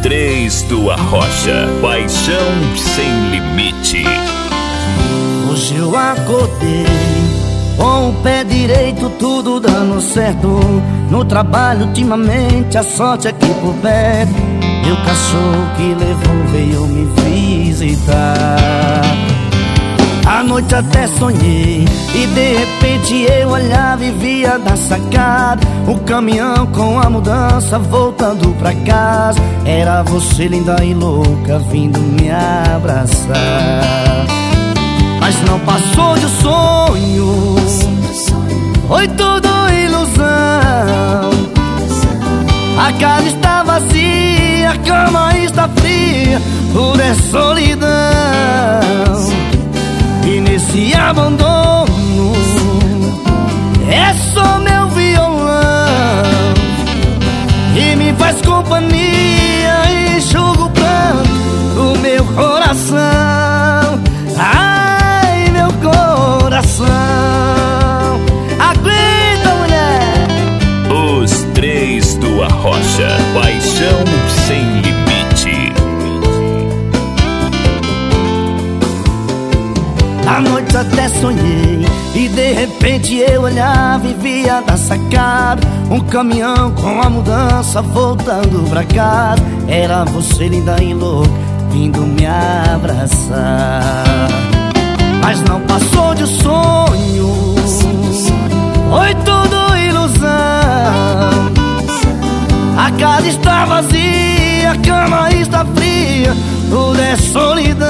Três do Arrocha, paixão sem limite. Hoje eu acordei com o pé direito, tudo dando certo. No trabalho ultimamente a sorte aqui por perto. Meu cachorro que levou veio me visitar. À noite até sonhei e de repente eu olhava e via da sacada o caminhão com a mudança voltando pra casa. Era você linda e louca vindo me abraçar. Mas não passou de um sonho, foi tudo ilusão. A casa está vazia, a cama está fria, tudo é solidão. E nesse abandono é só meu violão que me faz companhia e enxuga o pranto do meu coração. Ai, meu coração, aguenta, mulher. Os Três do Arrocha, paixão sem limite. À noite até sonhei e de repente eu olhava e via da sacada um caminhão com a mudança voltando pra casa. Era você linda e louca vindo me abraçar. Mas não passou de um sonho, foi tudo ilusão. A casa está vazia, a cama está fria, tudo é solidão.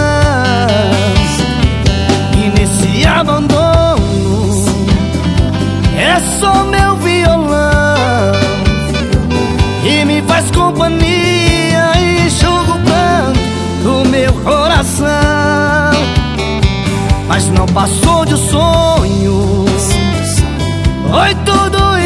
E nesse abandono é só meu violão que me faz companhia e enxuga o pranto do meu coração. Mas não passou de um sonho, foi tudo